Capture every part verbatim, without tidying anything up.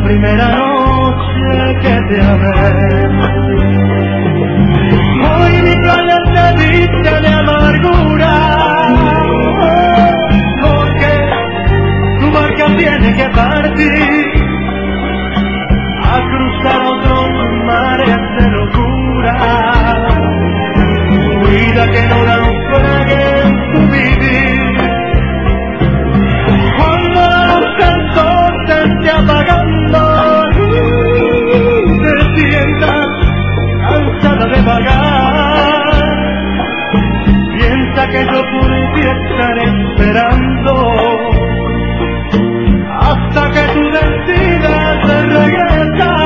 primera noche que te amé. Hoy mi playa se viste de amargura, porque tu barca tiene que partir a cruzar otros mares de locura. Cuida que no naufrague en tu vivir. Cuando la luz del sol se esté apagando y te sientas cansada de vagar, piensa que yo por ti estaré esperando hasta que tú decidas regresar.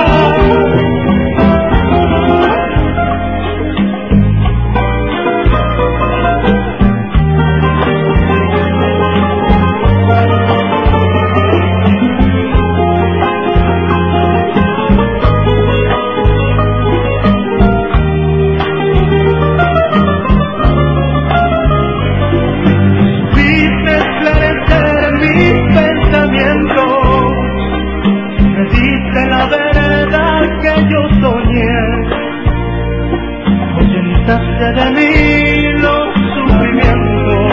De mí los sufrimientos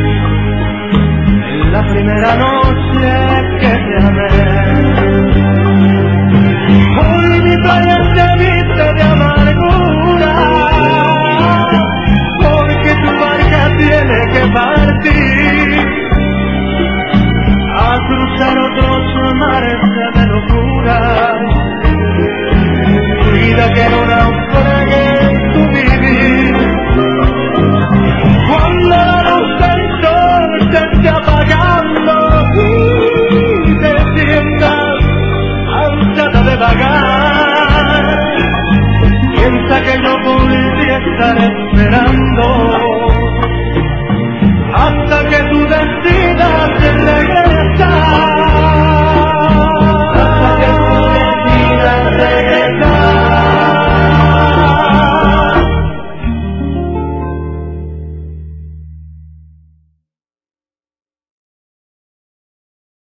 en la primera noche que te amé. Hoy mi playa se viste de amargura, porque tu barca tiene que partir a cruzar otros mares de locura. Cuida que no naufrague tu vivir. Cuando la luz del sol se esté apagando y te sientas cansada de vagar, piensa que yo por ti estaré esperando